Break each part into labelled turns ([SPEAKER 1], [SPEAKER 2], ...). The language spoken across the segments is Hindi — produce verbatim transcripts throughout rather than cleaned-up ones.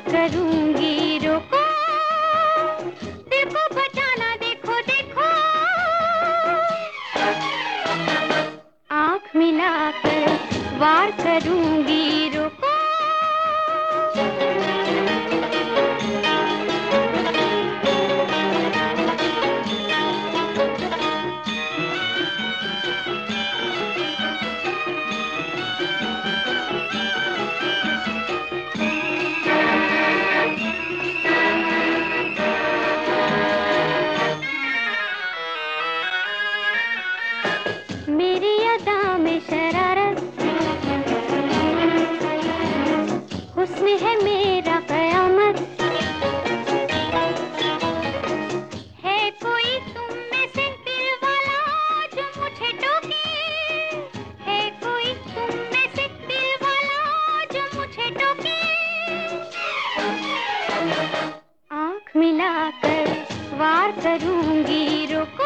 [SPEAKER 1] करूंगी, रोको दिल को बचाना, देखो देखो आँख मिलाकर वार करूंगी, रोको मेरी अदा में शरारत, हुस्न है मेरा कयामत, है कोई तुम में से दिल वाला जो मुझे टोके, है कोई तुम में से दिल वाला जो मुझे टोके, आँख मिलाकर वार करूंगी, रोको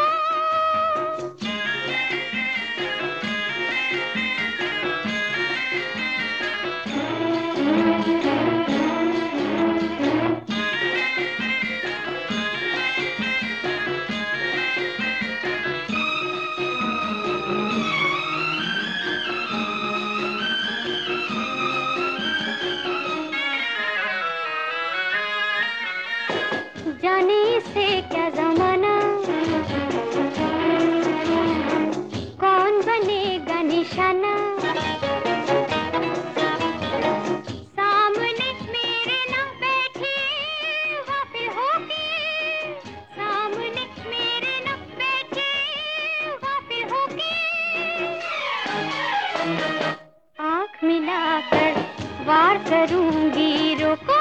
[SPEAKER 1] जाने से क्या जमाना, कौन बनेगा निशाना, सामने मेरे ना बैठी वाफे होगी, सामने मेरे ना बैठी वाफे होगी, आँख मिलाकर वार करूंगी, रोको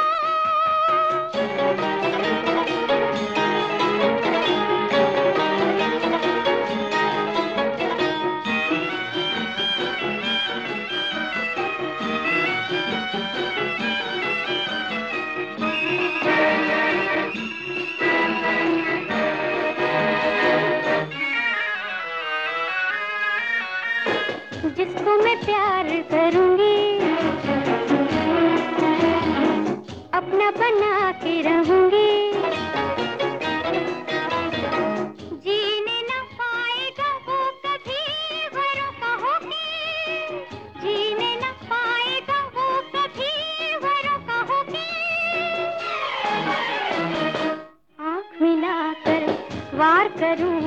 [SPEAKER 1] जिसको मैं प्यार करूंगी, अपना बना के रहूंगी, जीने न पाएगा वो कभी भरोसा होगी, जीने न पाएगा वो कभी भरोसा होगी, आँख मिलाकर वार करूं